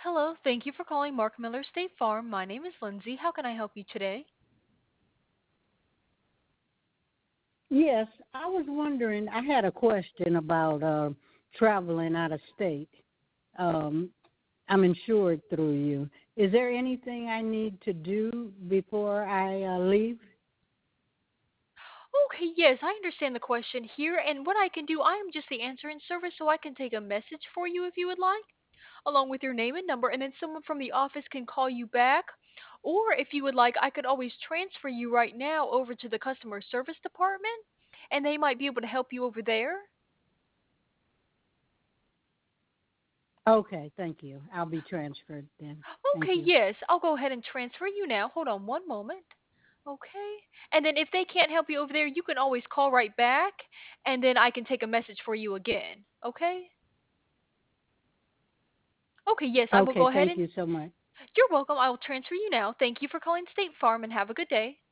Hello, thank you for calling Mark Miller State Farm. My name is Lindsay. How can I help you today? Yes, I was wondering. I had a question about traveling out of state. Um, I'm insured through you. Is there anything I need to do before I leave? Okay, yes, I understand the question here, and what I can do, I am just the answering service, so I can take a message for you if you would like, along with your name and number, and then someone from the office can call you back. Or if you would like, I could always transfer you right now over to the customer service department, and they might be able to help you over there. Okay, thank you. I'll be transferred then. Thank Okay, you. yes, I'll go ahead and transfer you now. Hold on one moment. Okay. And then if they can't help you over there, you can always call right back, and then I can take a message for you again. Okay? Okay, yes, I will Okay, go ahead thank and you so much. you're welcome. I will transfer you now. Thank you for calling State Farm and have a good day.